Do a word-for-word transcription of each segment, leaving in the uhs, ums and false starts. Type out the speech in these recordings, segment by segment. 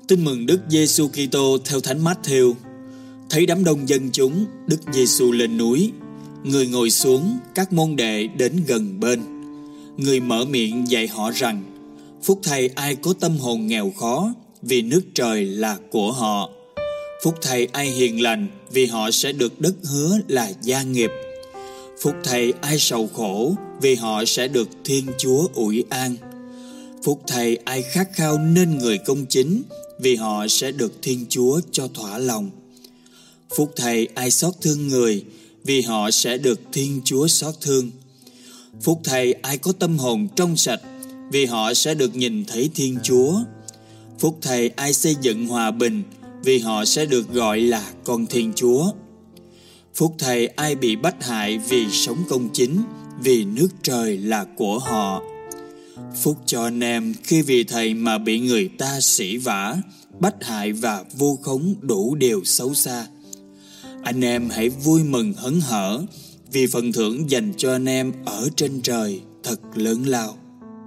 Tin mừng Đức Giêsu Kitô theo Thánh Mát-thêu. Thấy đám đông dân chúng, Đức Giêsu lên núi. Người ngồi xuống, các môn đệ đến gần bên. Người mở miệng dạy họ rằng: phúc thay ai có tâm hồn nghèo khó, vì nước trời là của họ. Phúc thay ai hiền lành, vì họ sẽ được đất hứa là gia nghiệp. Phúc thay ai sầu khổ, vì họ sẽ được Thiên Chúa ủi an. Phúc thay ai khát khao nên người công chính, vì họ sẽ được Thiên Chúa cho thỏa lòng. Phúc thay ai xót thương người, vì họ sẽ được Thiên Chúa xót thương. Phúc thay ai có tâm hồn trong sạch, vì họ sẽ được nhìn thấy Thiên Chúa. Phúc thay ai xây dựng hòa bình, vì họ sẽ được gọi là con Thiên Chúa. Phúc thay ai bị bách hại vì sống công chính, vì nước trời là của họ. Phúc cho anh em khi vì Thầy mà bị người ta sỉ vả, bách hại và vu khống đủ điều xấu xa. Anh em hãy vui mừng hớn hở, vì phần thưởng dành cho anh em ở trên trời thật lớn lao.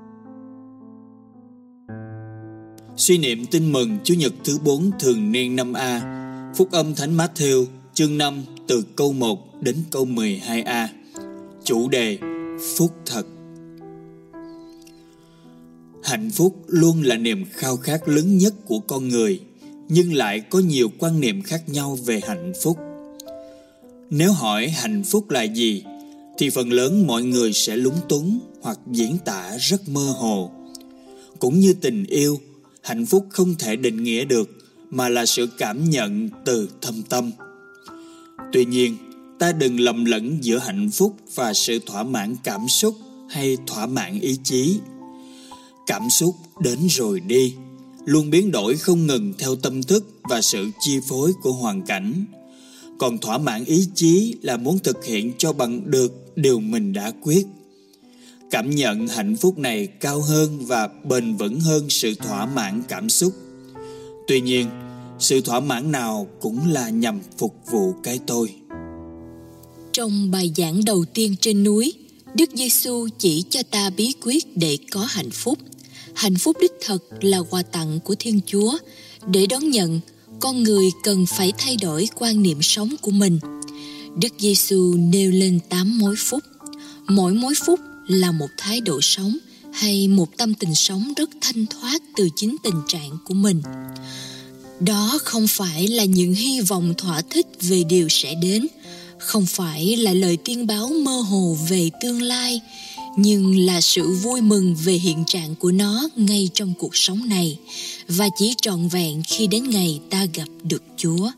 Suy niệm tin mừng Chủ nhật thứ bốn thường niên năm A. Phúc âm Thánh Mát-thêu chương năm từ câu một đến câu mười hai A. Chủ đề: phúc thật. Hạnh phúc luôn là niềm khao khát lớn nhất của con người, nhưng lại có nhiều quan niệm khác nhau về hạnh phúc. Nếu hỏi hạnh phúc là gì, thì phần lớn mọi người sẽ lúng túng hoặc diễn tả rất mơ hồ. Cũng như tình yêu, hạnh phúc không thể định nghĩa được, mà là sự cảm nhận từ thâm tâm. Tuy nhiên, ta đừng lầm lẫn giữa hạnh phúc và sự thỏa mãn cảm xúc hay thỏa mãn ý chí. Cảm xúc đến rồi đi, luôn biến đổi không ngừng theo tâm thức và sự chi phối của hoàn cảnh. Còn thỏa mãn ý chí là muốn thực hiện cho bằng được điều mình đã quyết. Cảm nhận hạnh phúc này cao hơn và bền vững hơn sự thỏa mãn cảm xúc. Tuy nhiên, sự thỏa mãn nào cũng là nhằm phục vụ cái tôi. Trong bài giảng đầu tiên trên núi, Đức Giêsu chỉ cho ta bí quyết để có hạnh phúc. Hạnh phúc đích thực là quà tặng của Thiên Chúa. Để đón nhận, con người cần phải thay đổi quan niệm sống của mình. Đức Giêsu nêu lên tám mối phúc. Mỗi mối phúc là một thái độ sống hay một tâm tình sống rất thanh thoát từ chính tình trạng của mình. Đó không phải là những hy vọng thỏa thích về điều sẽ đến, không phải là lời tiên báo mơ hồ về tương lai, nhưng là sự vui mừng về hiện trạng của nó ngay trong cuộc sống này, và chỉ trọn vẹn khi đến ngày ta gặp được Chúa.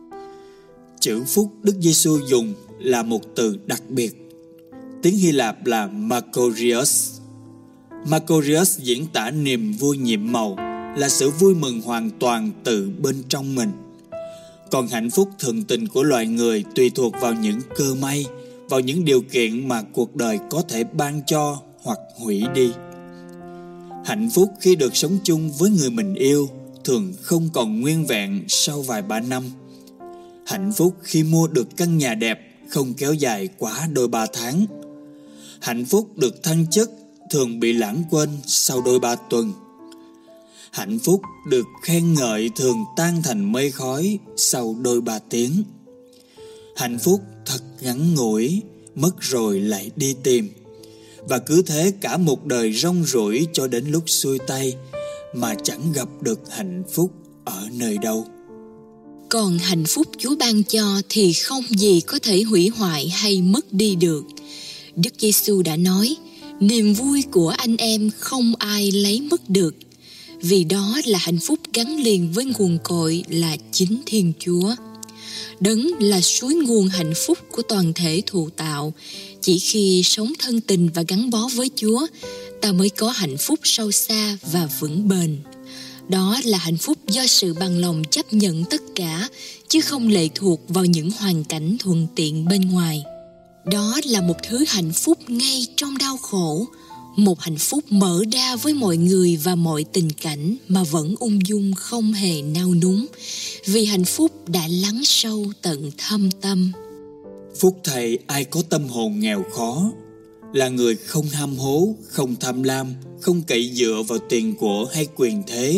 Chữ phúc Đức Giêsu dùng là một từ đặc biệt. Tiếng Hy Lạp là Makarios. Makarios diễn tả niềm vui nhiệm màu, là sự vui mừng hoàn toàn từ bên trong mình. Còn hạnh phúc thường tình của loài người tùy thuộc vào những cơ may, vào những điều kiện mà cuộc đời có thể ban cho hoặc hủy đi. Hạnh phúc khi được sống chung với người mình yêu thường không còn nguyên vẹn sau vài ba năm. Hạnh phúc khi mua được căn nhà đẹp không kéo dài quá đôi ba tháng. Hạnh phúc được thăng chức thường bị lãng quên sau đôi ba tuần. Hạnh phúc được khen ngợi thường tan thành mây khói sau đôi ba tiếng. Hạnh phúc thật ngắn ngủi, mất rồi lại đi tìm. Và cứ thế cả một đời rong ruổi cho đến lúc xuôi tay, mà chẳng gặp được hạnh phúc ở nơi đâu. Còn hạnh phúc Chúa ban cho thì không gì có thể hủy hoại hay mất đi được. Đức Giêsu đã nói, niềm vui của anh em không ai lấy mất được, vì đó là hạnh phúc gắn liền với nguồn cội là chính Thiên Chúa. Đấng là suối nguồn hạnh phúc của toàn thể thụ tạo. Chỉ khi sống thân tình và gắn bó với Chúa, ta mới có hạnh phúc sâu xa và vững bền. Đó là hạnh phúc do sự bằng lòng chấp nhận tất cả, chứ không lệ thuộc vào những hoàn cảnh thuận tiện bên ngoài. Đó là một thứ hạnh phúc ngay trong đau khổ, một hạnh phúc mở ra với mọi người và mọi tình cảnh mà vẫn ung dung không hề nao núng, vì hạnh phúc đã lắng sâu tận thâm tâm. Phúc thay ai có tâm hồn nghèo khó, là người không ham hố, không tham lam, không cậy dựa vào tiền của hay quyền thế,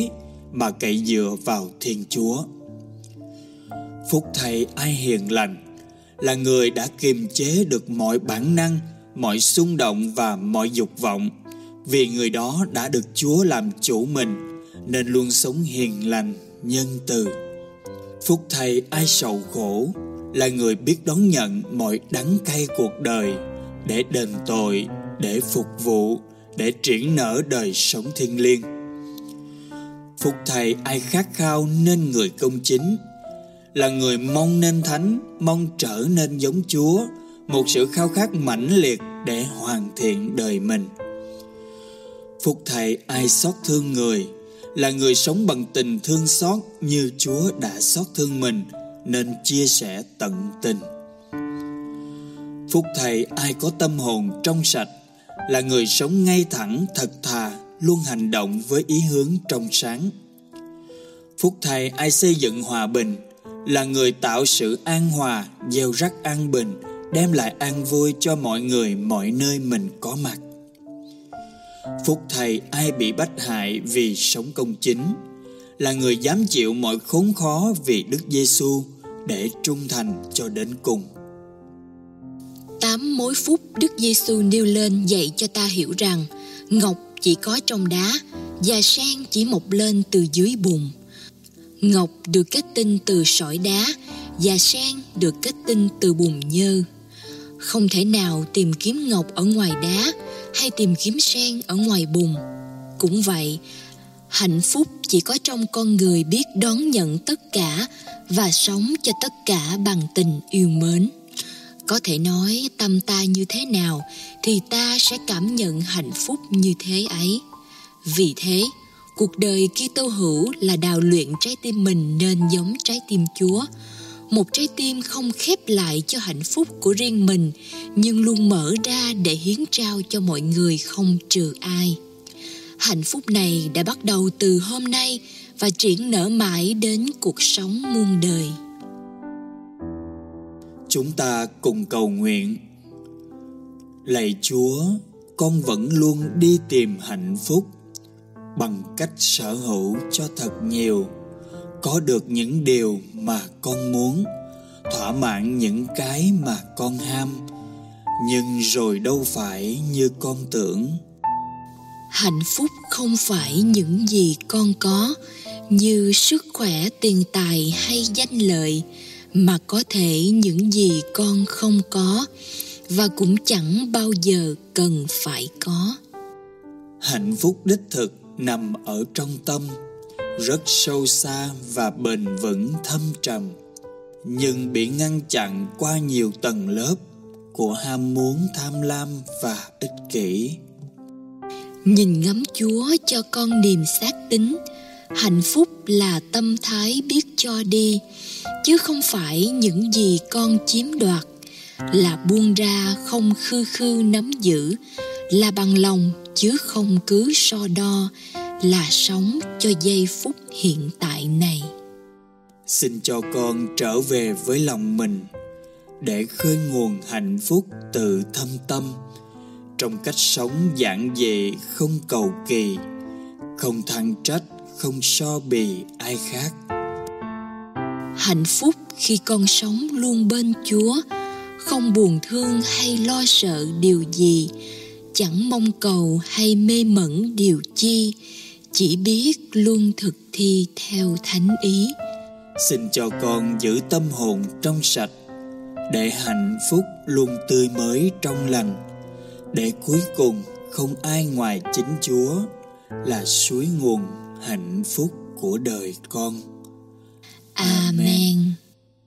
mà cậy dựa vào Thiên Chúa. Phúc thay ai hiền lành, là người đã kiềm chế được mọi bản năng, mọi xung động và mọi dục vọng, vì người đó đã được Chúa làm chủ mình, nên luôn sống hiền lành, nhân từ. Phúc thay ai sầu khổ, là người biết đón nhận mọi đắng cay cuộc đời, để đền tội, để phục vụ, để triển nở đời sống thiêng liêng. Phúc thay ai khát khao nên người công chính, là người mong nên thánh, mong trở nên giống Chúa, một sự khao khát mãnh liệt để hoàn thiện đời mình. Phúc thay ai xót thương người, là người sống bằng tình thương xót như Chúa đã xót thương mình, nên chia sẻ tận tình. Phúc thay ai có tâm hồn trong sạch, là người sống ngay thẳng, thật thà, luôn hành động với ý hướng trong sáng. Phúc thay ai xây dựng hòa bình, là người tạo sự an hòa, gieo rắc an bình, đem lại an vui cho mọi người mọi nơi mình có mặt. Phúc thay ai bị bách hại vì sống công chính, là người dám chịu mọi khốn khó vì Đức Giêsu để trung thành cho đến cùng. Tám mối phúc Đức Giêsu nêu lên dạy cho ta hiểu rằng ngọc chỉ có trong đá và sen chỉ mọc lên từ dưới bùn. Ngọc được kết tinh từ sỏi đá và sen được kết tinh từ bùn nhơ. Không thể nào tìm kiếm ngọc ở ngoài đá hay tìm kiếm sen ở ngoài bùn. Cũng vậy, hạnh phúc chỉ có trong con người biết đón nhận tất cả và sống cho tất cả bằng tình yêu mến. Có thể nói tâm ta như thế nào thì ta sẽ cảm nhận hạnh phúc như thế ấy. Vì thế, cuộc đời Kitô hữu là đào luyện trái tim mình nên giống trái tim Chúa. Một trái tim không khép lại cho hạnh phúc của riêng mình, nhưng luôn mở ra để hiến trao cho mọi người không trừ ai. Hạnh phúc này đã bắt đầu từ hôm nay và triển nở mãi đến cuộc sống muôn đời. Chúng ta cùng cầu nguyện. Lạy Chúa, con vẫn luôn đi tìm hạnh phúc bằng cách sở hữu cho thật nhiều, có được những điều mà con muốn, thỏa mãn những cái mà con ham, nhưng rồi đâu phải như con tưởng. Hạnh phúc không phải những gì con có, như sức khỏe, tiền tài hay danh lợi, mà có thể những gì con không có và cũng chẳng bao giờ cần phải có. Hạnh phúc đích thực nằm ở trong tâm, rất sâu xa và bền vững thâm trầm, nhưng bị ngăn chặn qua nhiều tầng lớp của ham muốn, tham lam và ích kỷ. Nhìn ngắm Chúa cho con niềm xác tín. Hạnh phúc là tâm thái biết cho đi, chứ không phải những gì con chiếm đoạt, là buông ra không khư khư nắm giữ, là bằng lòng chứ không cứ so đo, là sống cho giây phút hiện tại này. Xin cho con trở về với lòng mình, để khơi nguồn hạnh phúc từ thâm tâm, trong cách sống giản dị không cầu kỳ, không than trách, không so bì ai khác. Hạnh phúc khi con sống luôn bên Chúa, không buồn thương hay lo sợ điều gì, chẳng mong cầu hay mê mẩn điều chi, chỉ biết luôn thực thi theo thánh ý. Xin cho con giữ tâm hồn trong sạch, để hạnh phúc luôn tươi mới trong lành, để cuối cùng không ai ngoài chính Chúa là suối nguồn hạnh phúc của đời con. Amen.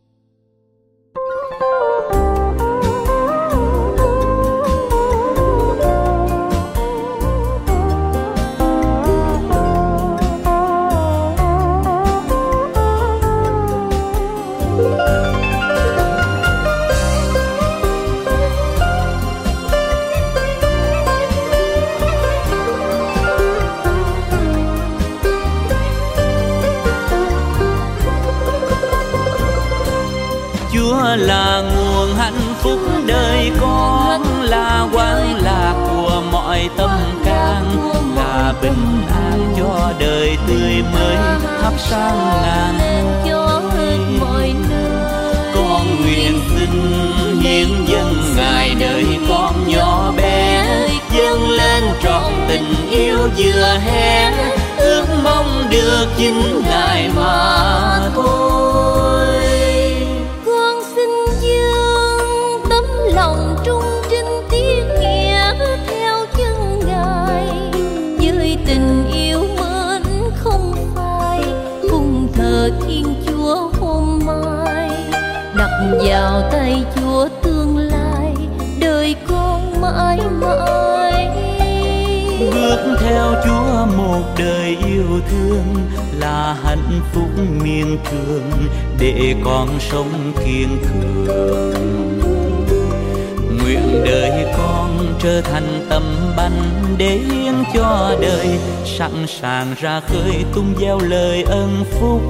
Chúa là nguồn hạnh phúc đời con, là quang lạc của mọi tâm can, là bình an cho đời tươi mới. sang ngàn cho hết mọi nơi. Con nguyện xin hiến dâng Ngài đời con nhỏ bé, dâng lên trọn tình yêu vừa hé, ước mong được chính Ngài mà thôi. Con xin dâng tấm lòng trung trinh tiết nghĩa theo chân Ngài, với tình yêu mến không phai, cùng thờ Thiên Chúa hôm mai, đặt vào tay Chúa tương lai, đời con mãi mãi. Bước theo Chúa một đời yêu thương là hạnh phúc miên trường, để con sống kiên cường. Nguyện đời con trở thành tấm bánh để hiến cho đời, sẵn sàng ra khơi tung gieo lời ân phúc.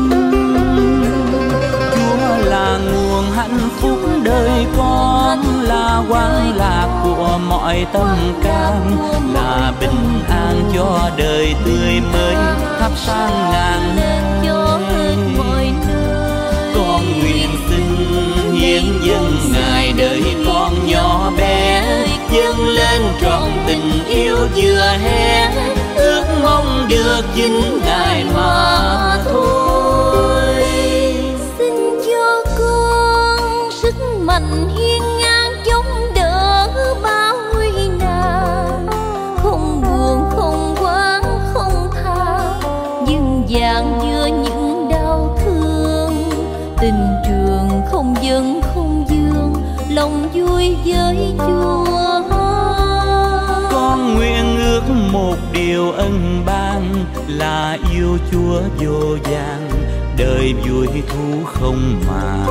Chúa là nguồn hạnh phúc đời con, là quang lạc của mọi tâm can, là bình an cho đời tươi mới, thắp sáng ngàn nơi. Con nguyện xin hiến dâng Ngài đời con nhỏ bé, dâng lên trọn tình yêu vừa hé, ước mong được chính Ngài mà thôi. Xin cho con sức mạnh hiên ngang chống đỡ bao nguy nan, không buồn không oán không tha, nhưng dàn giữa những đau thương, tình trường không dâng không dương, lòng vui với Chúa. Con nguyện ước một điều ân ban, là yêu Chúa vô vàn, đời vui thú không màng.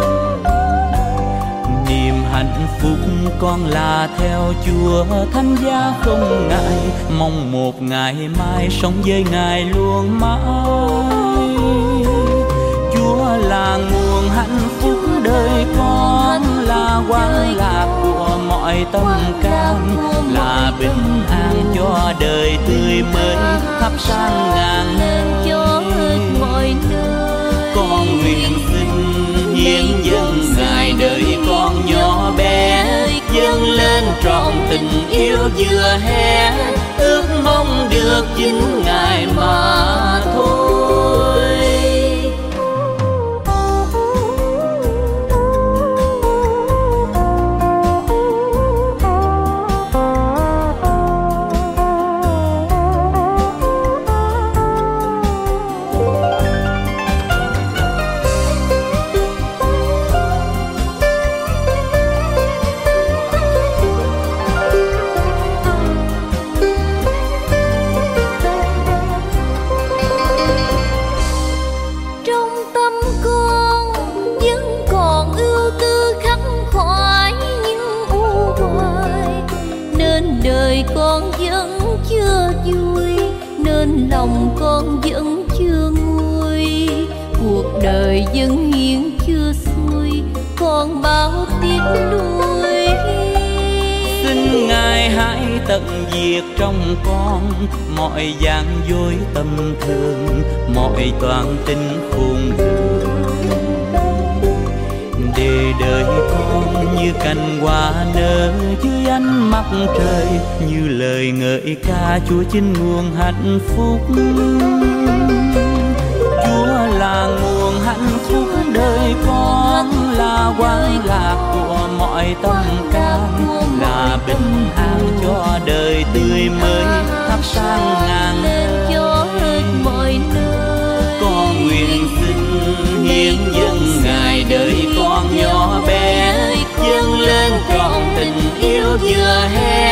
Niềm hạnh phúc con là theo Chúa, thánh giá không ngại, mong một ngày mai sống với Ngài luôn mãi. Chúa là nguồn hạnh phúc đời con, là quang lạc của mọi tâm can, là bình an cho đời tươi mới, thắp sáng ngàn nơi. Con nguyện xin hiến dâng Ngài đời con nhỏ bé, dâng lên trọn tình yêu vừa hé, ước mong được chính Ngài mà thôi. Con vẫn chưa vui, nên lòng con vẫn chưa nguôi, cuộc đời vẫn hiền chưa xuôi, con bao tiếc nuối. Xin Ngài hãy tận diệt trong con mọi gian dối tâm thương, mọi toàn tính khôn lường, để đời con như cành hoa nở dưới ánh mặt trời, như lời ngợi ca Chúa chính nguồn hạnh phúc. Chúa là nguồn hạnh phúc đời con, là quang lạc của mọi tâm can, là bình an cho đời tươi mới, thắp sáng ngàn nơi. Con nguyện xin hiến dâng Ngài đời con nhỏ bé, dâng lên trọn tình yêu vừa hé,